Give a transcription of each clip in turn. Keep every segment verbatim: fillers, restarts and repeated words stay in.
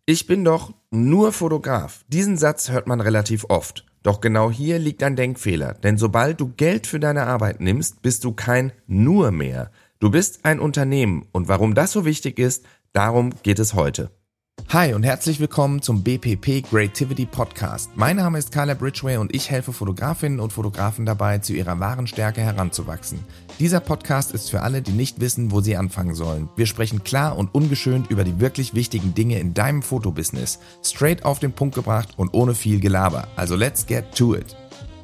Ich bin doch nur Fotograf. Diesen Satz hört man relativ oft. Doch genau hier liegt ein Denkfehler, denn sobald du Geld für deine Arbeit nimmst, bist du kein nur mehr. Du bist ein Unternehmen und warum das so wichtig ist, darum geht es heute. Hi und herzlich willkommen zum B P P Creativity Podcast. Mein Name ist Caleb Ridgway und ich helfe Fotografinnen und Fotografen dabei, zu ihrer wahren Stärke heranzuwachsen. Dieser Podcast ist für alle, die nicht wissen, wo sie anfangen sollen. Wir sprechen klar und ungeschönt über die wirklich wichtigen Dinge in deinem Fotobusiness. Straight auf den Punkt gebracht und ohne viel Gelaber. Also let's get to it.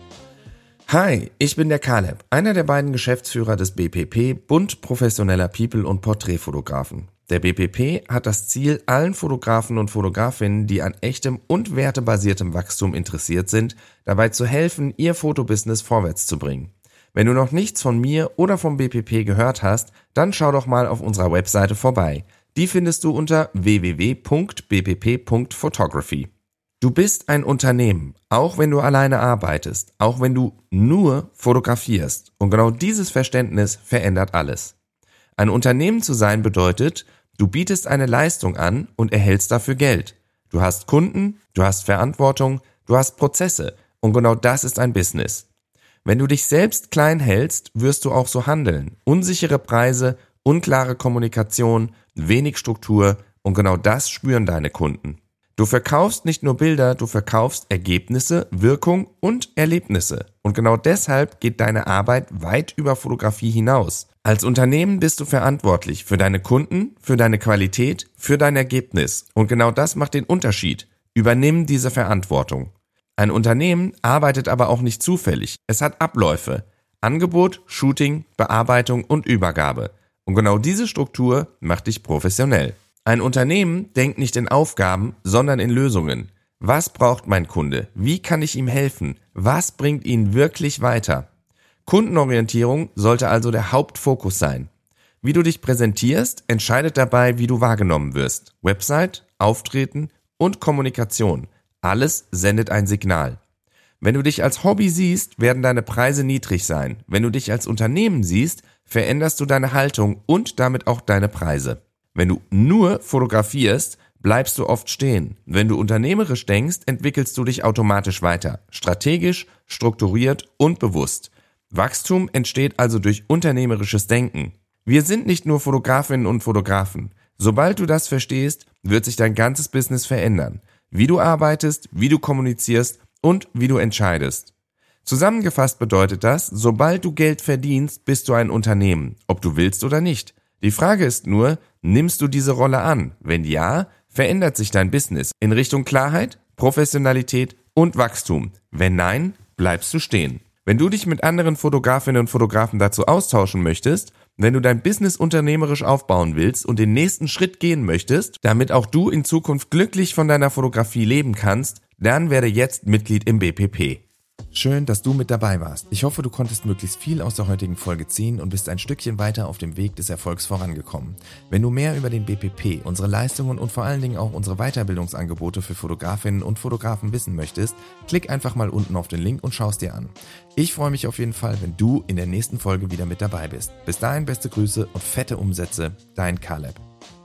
Hi, ich bin der Caleb, einer der beiden Geschäftsführer des B P P, Bund professioneller People- und Porträtfotografen. Der B P P hat das Ziel, allen Fotografen und Fotografinnen, die an echtem und wertebasiertem Wachstum interessiert sind, dabei zu helfen, ihr Fotobusiness vorwärts zu bringen. Wenn du noch nichts von mir oder vom B P P gehört hast, dann schau doch mal auf unserer Webseite vorbei. Die findest du unter w w w punkt b p p punkt photography. Du bist ein Unternehmen, auch wenn du alleine arbeitest, auch wenn du nur fotografierst. Und genau dieses Verständnis verändert alles. Ein Unternehmen zu sein bedeutet, du bietest eine Leistung an und erhältst dafür Geld. Du hast Kunden, du hast Verantwortung, du hast Prozesse und genau das ist ein Business. Wenn du dich selbst klein hältst, wirst du auch so handeln. Unsichere Preise, unklare Kommunikation, wenig Struktur und genau das spüren deine Kunden. Du verkaufst nicht nur Bilder, du verkaufst Ergebnisse, Wirkung und Erlebnisse. Und genau deshalb geht deine Arbeit weit über Fotografie hinaus. Als Unternehmen bist du verantwortlich für deine Kunden, für deine Qualität, für dein Ergebnis. Und genau das macht den Unterschied. Übernimm diese Verantwortung. Ein Unternehmen arbeitet aber auch nicht zufällig. Es hat Abläufe. Angebot, Shooting, Bearbeitung und Übergabe. Und genau diese Struktur macht dich professionell. Ein Unternehmen denkt nicht in Aufgaben, sondern in Lösungen. Was braucht mein Kunde? Wie kann ich ihm helfen? Was bringt ihn wirklich weiter? Kundenorientierung sollte also der Hauptfokus sein. Wie du dich präsentierst, entscheidet dabei, wie du wahrgenommen wirst. Website, Auftreten und Kommunikation. Alles sendet ein Signal. Wenn du dich als Hobby siehst, werden deine Preise niedrig sein. Wenn du dich als Unternehmen siehst, veränderst du deine Haltung und damit auch deine Preise. Wenn du nur fotografierst, bleibst du oft stehen. Wenn du unternehmerisch denkst, entwickelst du dich automatisch weiter. Strategisch, strukturiert und bewusst. Wachstum entsteht also durch unternehmerisches Denken. Wir sind nicht nur Fotografinnen und Fotografen. Sobald du das verstehst, wird sich dein ganzes Business verändern. Wie du arbeitest, wie du kommunizierst und wie du entscheidest. Zusammengefasst bedeutet das, sobald du Geld verdienst, bist du ein Unternehmen, ob du willst oder nicht. Die Frage ist nur, nimmst du diese Rolle an? Wenn ja, verändert sich dein Business in Richtung Klarheit, Professionalität und Wachstum. Wenn nein, bleibst du stehen. Wenn du dich mit anderen Fotografinnen und Fotografen dazu austauschen möchtest, wenn du dein Business unternehmerisch aufbauen willst und den nächsten Schritt gehen möchtest, damit auch du in Zukunft glücklich von deiner Fotografie leben kannst, dann werde jetzt Mitglied im B P P. Schön, dass du mit dabei warst. Ich hoffe, du konntest möglichst viel aus der heutigen Folge ziehen und bist ein Stückchen weiter auf dem Weg des Erfolgs vorangekommen. Wenn du mehr über den B P P, unsere Leistungen und vor allen Dingen auch unsere Weiterbildungsangebote für Fotografinnen und Fotografen wissen möchtest, klick einfach mal unten auf den Link und schau es dir an. Ich freue mich auf jeden Fall, wenn du in der nächsten Folge wieder mit dabei bist. Bis dahin beste Grüße und fette Umsätze, dein Caleb.